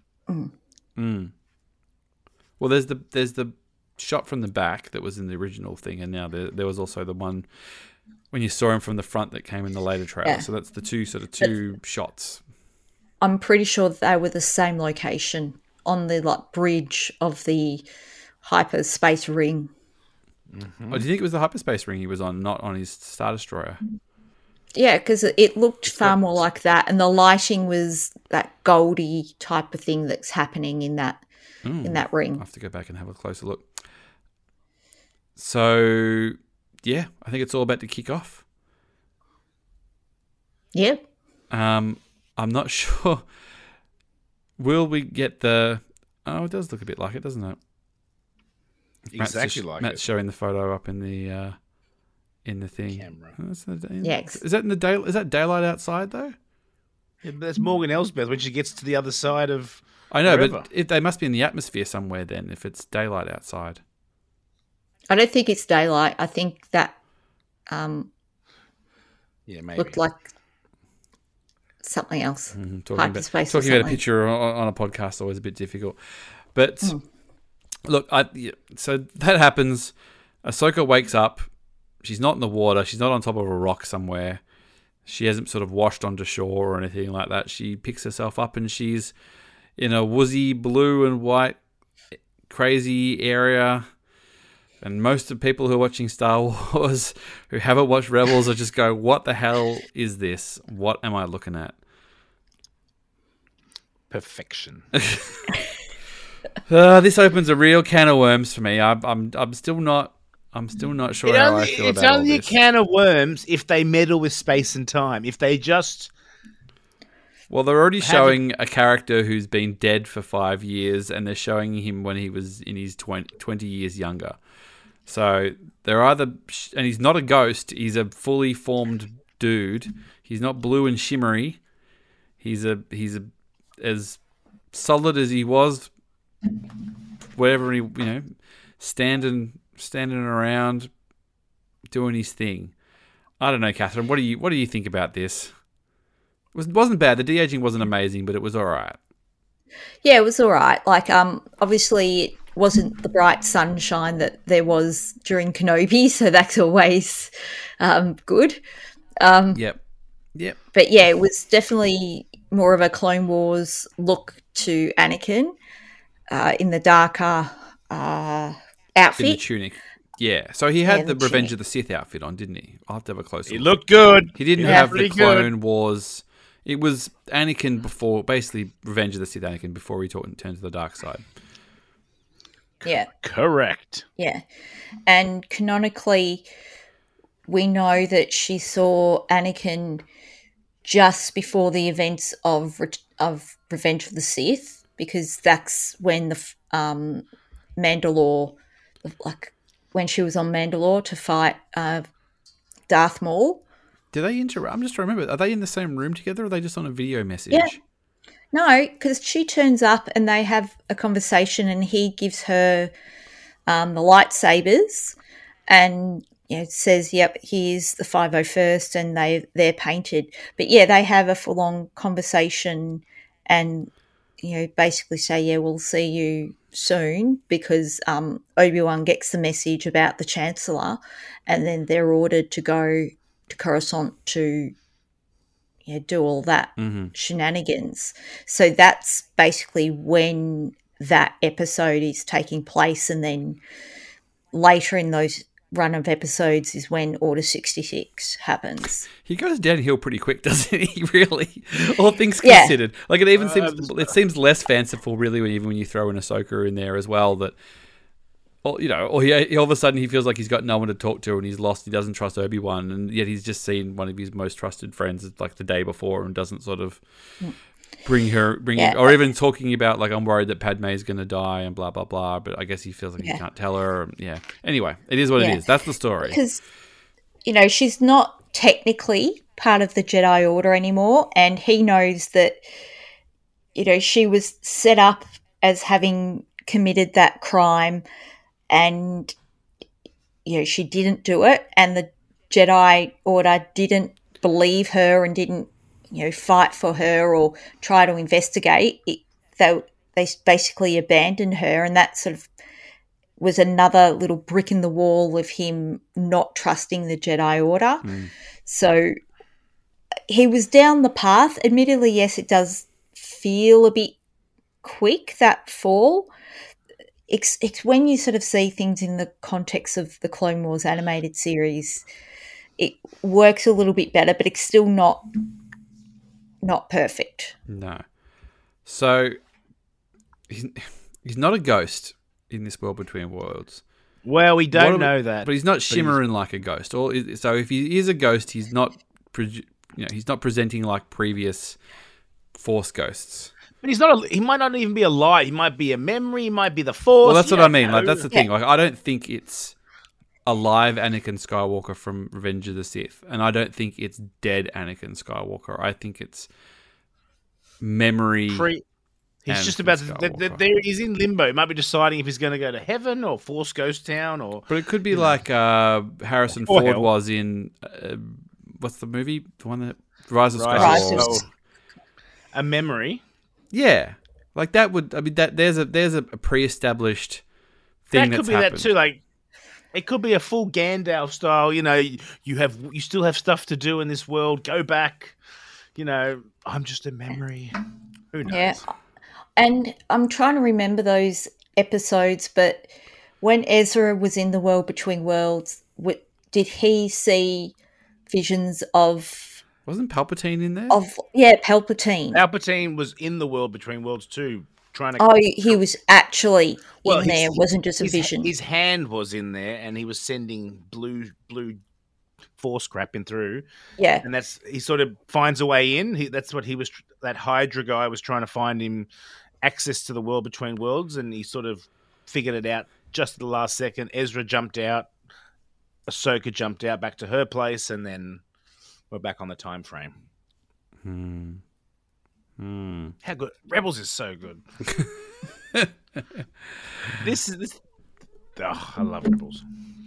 Well, there's the shot from the back that was in the original thing, and now there was also the one when you saw him from the front that came in the later trailer. Yeah. So that's the two shots. I'm pretty sure they were the same location on the bridge of the hyperspace ring. Mm-hmm. Oh, do you think it was the hyperspace ring he was on, not on his Star Destroyer? Yeah, because it looked far more like that, and the lighting was that goldy type of thing that's happening in that ring. I'll have to go back and have a closer look. So, yeah, I think it's all about to kick off. Yep. I'm not sure. Will we get the... Oh, it does look a bit like it, doesn't it? Exactly Matt's showing the photo up in the thing. Camera. Yes. Is that daylight outside though? Yeah, but that's Morgan Elsbeth when she gets to the other side of. I know, wherever. but they must be in the atmosphere somewhere then. If it's daylight outside, I don't think it's daylight. I think that maybe looked like something else. Talking about a picture on a podcast is always a bit difficult, but look, so that happens. Ahsoka wakes up. She's not in the water. She's not on top of a rock somewhere. She hasn't sort of washed onto shore or anything like that. She picks herself up and she's in a woozy blue and white crazy area. And most of the people who are watching Star Wars who haven't watched Rebels are just go, what the hell is this? What am I looking at? Perfection. This opens a real can of worms for me. I'm still not sure how I feel about It's only all a this. can of worms if they meddle with space and time. If they just... Well, they're already showing a character who's been dead for 5 years, and they're showing him when he was in his 20 years younger. So they're either... And he's not a ghost. He's a fully formed dude. He's not blue and shimmery. He's as solid as he was wherever he, standing around doing his thing. I don't know, Catherine. What do you think about this? It wasn't bad. The de-aging wasn't amazing, but it was all right. Yeah, it was all right. Obviously, it wasn't the bright sunshine that there was during Kenobi, so that's always good. Yep. But yeah, it was definitely more of a Clone Wars look to Anakin in the darker outfit. In the tunic. Yeah. So he had the Revenge of the Sith outfit on, didn't he? I'll have to have a closer look. He looked good. He didn't have the Clone Wars. It was Anakin before, basically Revenge of the Sith Anakin before he turned to the dark side. Yeah. Correct. Yeah. And canonically, we know that she saw Anakin just before the events of Revenge of the Sith, because that's when the Mandalore, when she was on Mandalore to fight Darth Maul. Do they interact? I'm just trying to remember. Are they in the same room together, or are they just on a video message? Yeah. No, because she turns up and they have a conversation, and he gives her the lightsabers, and it says, "Yep, here's the 501st," and they're painted. But yeah, they have a full on conversation, and basically say, "Yeah, we'll see you soon," because Obi-Wan gets the message about the Chancellor, and then they're ordered to go to Coruscant to do all that shenanigans. So that's basically when that episode is taking place, and then later in those run of episodes is when Order 66 happens. He goes downhill pretty quick, doesn't he? Really, all things considered. Like it even seems less fanciful, really, even when you throw in Ahsoka in there as well. That, or he all of a sudden he feels like he's got no one to talk to, and he's lost. He doesn't trust Obi-Wan, and yet he's just seen one of his most trusted friends like the day before, and doesn't sort of bring her, or even talking about like, I'm worried that Padme is going to die and blah blah blah. But I guess he feels like he can't tell her. Yeah. Anyway, it is what it is. That's the story. Because she's not technically part of the Jedi Order anymore, and he knows that she was set up as having committed that crime, and she didn't do it, and the Jedi Order didn't believe her and didn't fight for her or try to investigate. They basically abandoned her, and that sort of was another little brick in the wall of him not trusting the Jedi Order. So he was down the path. Admittedly, yes, it does feel a bit quick, that fall. It's when you sort of see things in the context of the Clone Wars animated series, it works a little bit better, but it's still not perfect. No. So he's not a ghost in this World Between Worlds. Well, we don't know that, but he's not shimmering like a ghost. So if he is a ghost, he's not he's not presenting like previous Force ghosts. But he's not. He might not even be alive. He might be a memory. He might be the Force. Well, that's what I mean. Like that's the thing. Like I don't think it's a live Anakin Skywalker from Revenge of the Sith, and I don't think it's dead Anakin Skywalker. I think it's memory. He's just about to. He's in limbo. He might be deciding if he's going to go to heaven or Force Ghost Town, or. But it could be like Harrison Ford was in. What's the movie? The one that Rise of Skywalker. A memory. Yeah, like that would. I mean, that there's a pre-established thing that could that's be happened. That too. Like it could be a full Gandalf style. You still have stuff to do in this world. Go back. I'm just a memory. Who knows? Yeah, and I'm trying to remember those episodes, but when Ezra was in the World Between Worlds, did he see visions of? Wasn't Palpatine in there? Palpatine. Palpatine was in the World Between Worlds too, trying to. Oh, he was actually in there. It wasn't just a vision. His hand was in there, and he was sending blue Force crap in through. Yeah, and he sort of finds a way in. That's what he was. That Hydra guy was trying to find him access to the World Between Worlds, and he sort of figured it out just at the last second. Ezra jumped out. Ahsoka jumped out back to her place, and then. We're back on the time frame. How good! Rebels is so good. This. Oh, I love Rebels.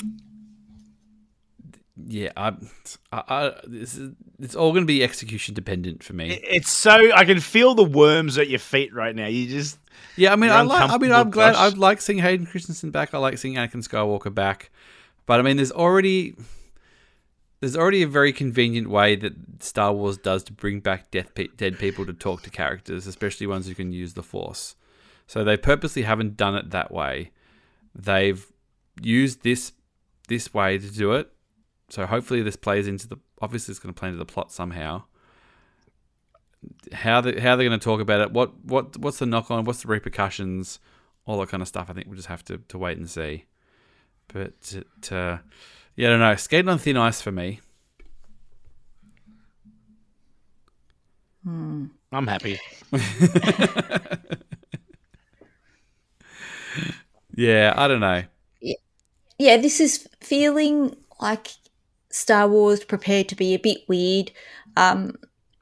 Yeah, it's all going to be execution dependent for me. It's so I can feel the worms at your feet right now. You just I'm glad. I like seeing Hayden Christensen back. I like seeing Anakin Skywalker back. But I mean, there's already a very convenient way that Star Wars does to bring back dead people to talk to characters, especially ones who can use the Force. So they purposely haven't done it that way. They've used this way to do it. So hopefully this plays into obviously it's going to play into the plot somehow. How they're going to talk about it, what's the knock on, what's the repercussions, all that kind of stuff. I think we'll just have to wait and see. But I don't know. Skating on thin ice for me. I'm happy. Yeah, I don't know. Yeah, this is feeling like Star Wars prepared to be a bit weird. I'm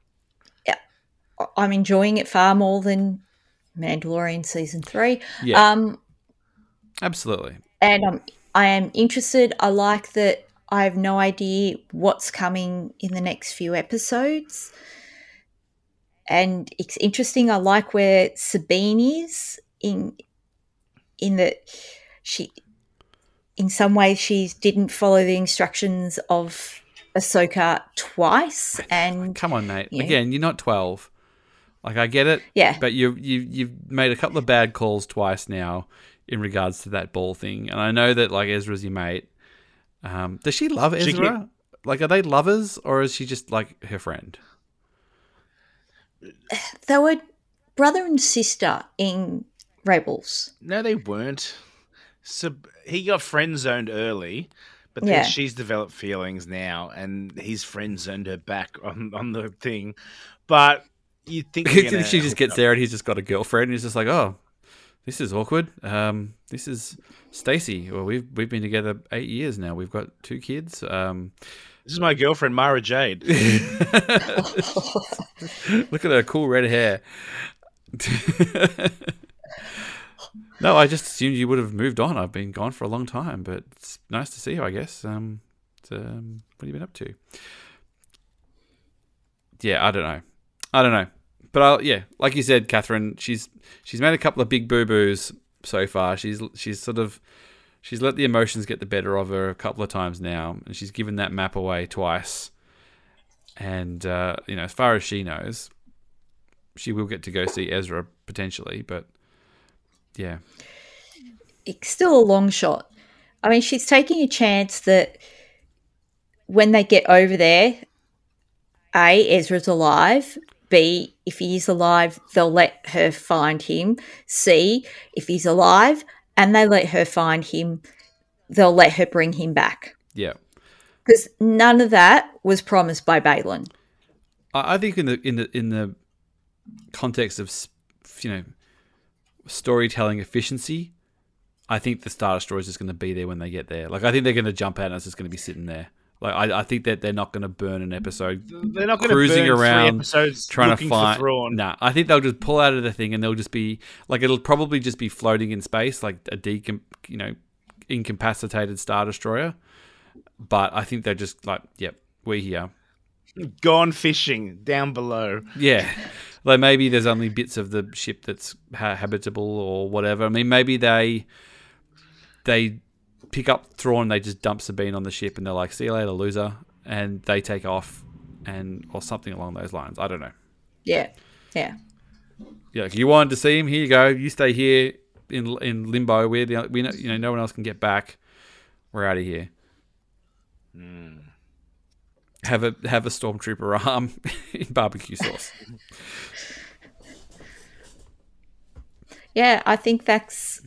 enjoying it far more than Mandalorian Season 3. Yeah. Absolutely. and I am interested. I like that. I have no idea what's coming in the next few episodes, and it's interesting. I like where Sabine is in that she, in some ways, she didn't follow the instructions of Ahsoka twice. And come on, Nate. yeah. Again, you're not 12. Like, I get it. Yeah. But you've made a couple of bad calls twice now in regards to that ball thing. And I know that, like, Ezra's your mate. Does she love Ezra? Like, are they lovers, or is she just, like, her friend? They were brother and sister in Rebels. No, they weren't. So he got friend zoned early, but then she's developed feelings now, and he's friend zoned her back on the thing. But you think she just gets there and he's just got a girlfriend, and he's just like, oh, this is awkward. This is Stacy. Well, we've been together 8 years now. We've got 2 kids. This is my girlfriend, Mara Jade. Look at her cool red hair. No, I just assumed you would have moved on. I've been gone for a long time, but it's nice to see you, I guess. What have you been up to? Yeah, I don't know. But like you said, Catherine, she's made a couple of big boo-boos so far. She's let the emotions get the better of her a couple of times now, and she's given that map away twice. And as far as she knows, she will get to go see Ezra potentially, but yeah, it's still a long shot. I mean, she's taking a chance that when they get over there, A, Ezra's alive. B, if he is alive, they'll let her find him. C, if he's alive and they let her find him, they'll let her bring him back. Yeah. Because none of that was promised by Baylan. I think in the context of, storytelling efficiency, I think the Star Destroyer is just going to be there when they get there. Like, I think they're going to jump out and it's just going to be sitting there. Like, I think that they're not going to burn an episode. They're not going cruising to burn around 3 episodes trying looking to find. for Thrawn. Nah, I think they'll just pull out of the thing and they'll just be like, it'll probably just be floating in space, like a incapacitated Star Destroyer. But I think they're just like, yep, we're here. Gone fishing down below. Yeah. Like, maybe there's only bits of the ship that's habitable or whatever. I mean, maybe they pick up Thrawn, they just dump Sabine on the ship and they're like, see you later, loser. And they take off or something along those lines. I don't know. Yeah. Yeah. Yeah. If you wanted to see him, here you go. You stay here in limbo. We know, no one else can get back. We're out of here. Have a stormtrooper arm in barbecue sauce. Yeah, I think that's...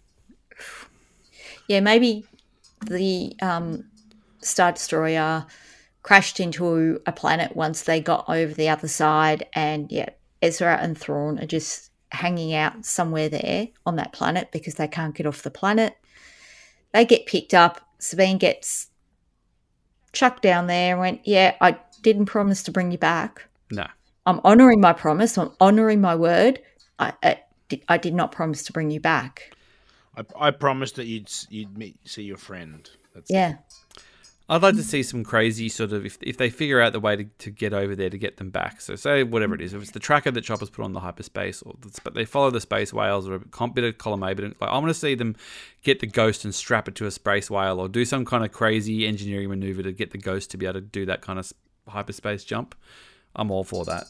Yeah, maybe the Star Destroyer crashed into a planet once they got over the other side, and Ezra and Thrawn are just hanging out somewhere there on that planet because they can't get off the planet. They get picked up. Sabine gets chucked down there and went, yeah, I didn't promise to bring you back. No. I'm honouring my promise. I'm honouring my word. I did not promise to bring you back. I promised that you'd see your friend. That's it. I'd like to see some crazy sort of, if they figure out the way to get over there to get them back. So say whatever it is, if it's the tracker that Chopper's put on the hyperspace, but they follow the space whales or a bit of column A, but I want to see them get the ghost and strap it to a space whale or do some kind of crazy engineering maneuver to get the ghost to be able to do that kind of hyperspace jump. I'm all for that.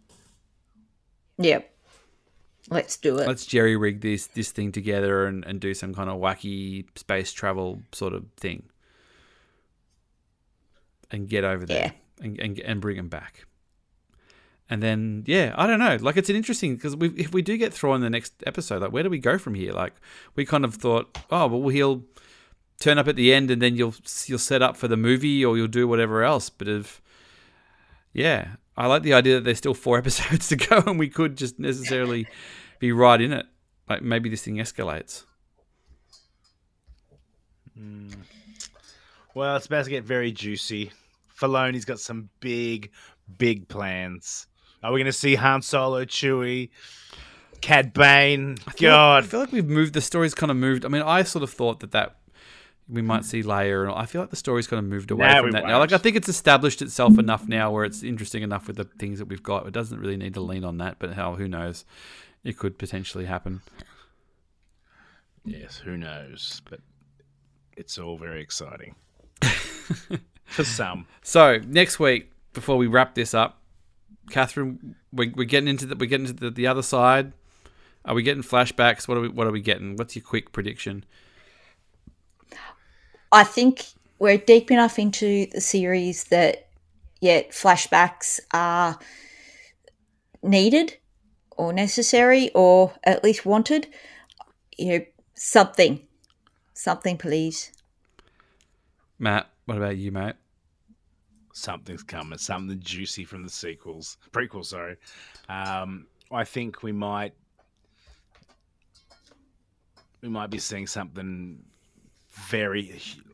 Yep. Let's do it. Let's jerry rig this thing together and do some kind of wacky space travel sort of thing. And get over there and bring them back. And then, I don't know. Like, it's an interesting, because if we do get Thrawn in the next episode, like, where do we go from here? Like, we kind of thought, oh, well, he'll turn up at the end and then you'll set up for the movie or you'll do whatever else. But I like the idea that there's still 4 episodes to go and we could just necessarily be right in it. Like, maybe this thing escalates. Well, it's about to get very juicy. Filoni's got some big, big plans. Are we going to see Han Solo, Chewie? Cad Bane. I God. feel like we've moved. The story's kind of moved. I mean, I sort of thought that we might see Leia, and I feel like the story's kind of moved away from that now. Like, I think it's established itself enough now where it's interesting enough with the things that we've got. It doesn't really need to lean on that, but hell, who knows? It could potentially happen. Yes, who knows? But it's all very exciting for some. So next week, before we wrap this up, Catherine, we're getting into the other side. Are we getting flashbacks? What are we getting? What's your quick prediction? I think we're deep enough into the series that, flashbacks are needed or necessary or at least wanted. Something, please. Matt, what about you, mate? Something's coming. Something juicy from the prequels. Sorry. I think we might be seeing something very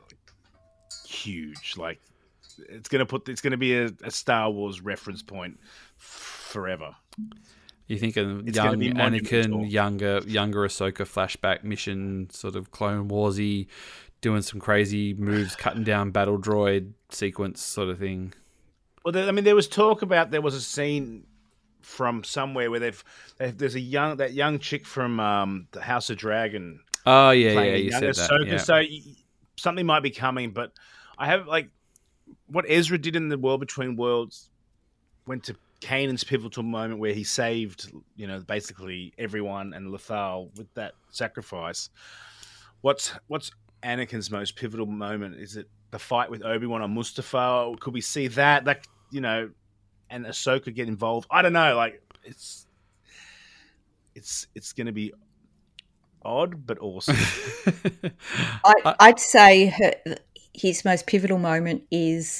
huge. Like it's gonna be a Star Wars reference point forever. You think a young Anakin, younger Ahsoka flashback mission, sort of Clone Warsy, doing some crazy moves, cutting down battle droid sequence sort of thing. Well, there was talk about there was a scene from somewhere where there's that young chick from the House of Dragon. Oh yeah, you said that. Ahsoka, yeah. So something might be coming, but I have what Ezra did in the World Between Worlds went to Kanan's pivotal moment where he saved, basically everyone and Lothal with that sacrifice. What's Anakin's most pivotal moment? Is it the fight with Obi-Wan on Mustafar? Could we see that and Ahsoka get involved? I don't know. Like it's going to be odd but awesome. I'd say his most pivotal moment is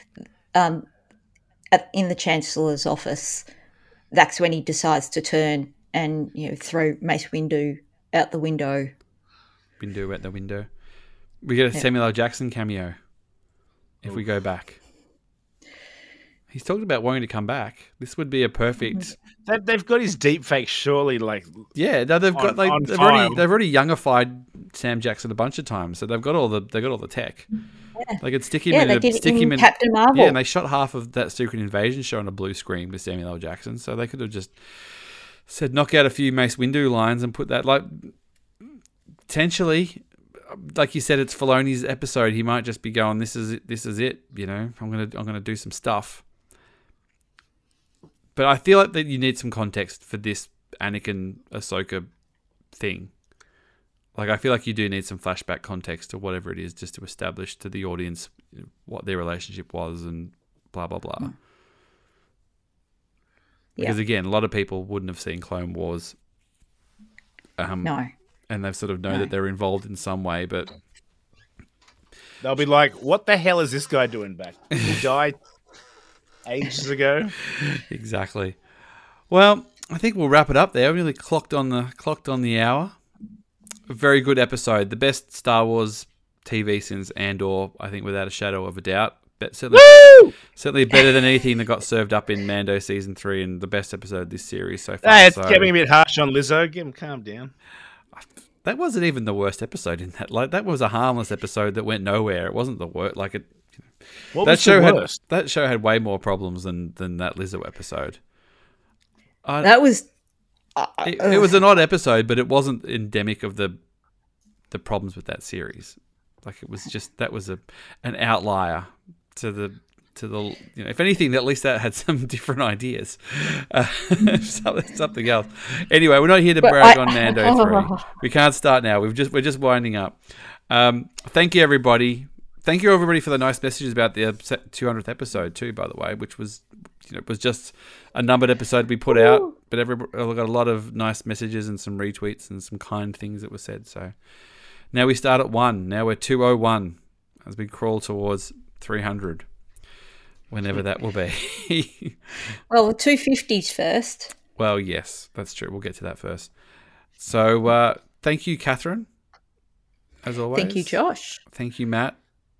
in the Chancellor's office. That's when he decides to turn and throw Mace Windu out the window. Windu out the window. We get a Samuel L. Jackson cameo if we go back. He's talking about wanting to come back. This would be a perfect. They've got his deep fake, surely. They've already youngified Sam Jackson a bunch of times, so they've got all the tech. Yeah. They could stick him in Captain Marvel. Yeah, and they shot half of that Secret Invasion show on a blue screen with Samuel L. Jackson, so they could have just said knock out a few Mace Windu lines and put that potentially. Like you said, it's Filoni's episode. He might just be going, "This is it." I'm gonna do some stuff. But I feel like that you need some context for this Anakin Ahsoka thing. Like I feel like you do need some flashback context or whatever it is, just to establish to the audience what their relationship was and blah blah blah. Yeah. Because again, a lot of people wouldn't have seen Clone Wars. No. And they sort of know that they're involved in some way, but they'll be like, "What the hell is this guy doing back? He died ages ago." Exactly. Well, I think we'll wrap it up there. We nearly clocked on the hour. A very good episode, the best Star Wars TV since Andor, I think, without a shadow of a doubt. But certainly better than anything that got served up in Mando season 3, and the best episode of this series so far. Hey, it's getting a bit harsh on Lizzo. Get him calm down. That wasn't even the worst episode in that. That was a harmless episode that went nowhere. It wasn't the worst. That show had way more problems than that Lizzo episode. That was. It was an odd episode, but it wasn't endemic of the problems with that series. It was just that was an outlier to the if anything, at least that had some different ideas. Something else. Anyway, we're not here to brag on Mando 3. We can't start now. We're just winding up. Thank you, everybody. Thank you, everybody, for the nice messages about the 200th episode too, by the way, which was it was just a numbered episode we put out, but we got a lot of nice messages and some retweets and some kind things that were said. So now we start at 1. Now we're 201 as we crawl towards 300. Whenever that will be. Well, 250s first. Well, yes, that's true. We'll get to that first. So, thank you, Catherine, as always. Thank you, Josh. Thank you, Matt.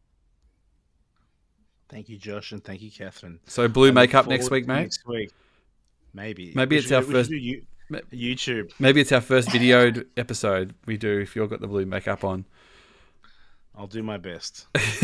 Thank you, Josh, and thank you, Catherine. So, blue makeup next week, mate? Next week. Maybe. Maybe it's our first... YouTube. Maybe it's our first videoed episode we do if you've got the blue makeup on. I'll do my best.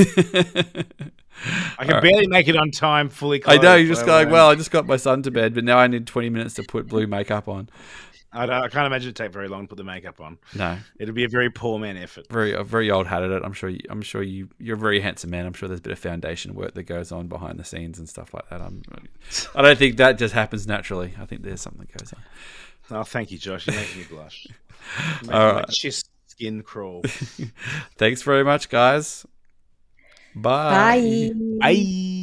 I can barely make it on time, fully clothed. I know, you're just going, well, I just got my son to bed, but now I need 20 minutes to put blue makeup on. I can't imagine it take very long to put the makeup on. No. It'll be a very poor man effort. Very old hat at it. I'm sure you're a very handsome man. I'm sure there's a bit of foundation work that goes on behind the scenes and stuff like that. I don't think that just happens naturally. I think there's something that goes on. Oh, thank you, Josh. You're making me blush. You're All making right. my chest skin crawl. Thanks very much, guys. Bye. Bye. Bye.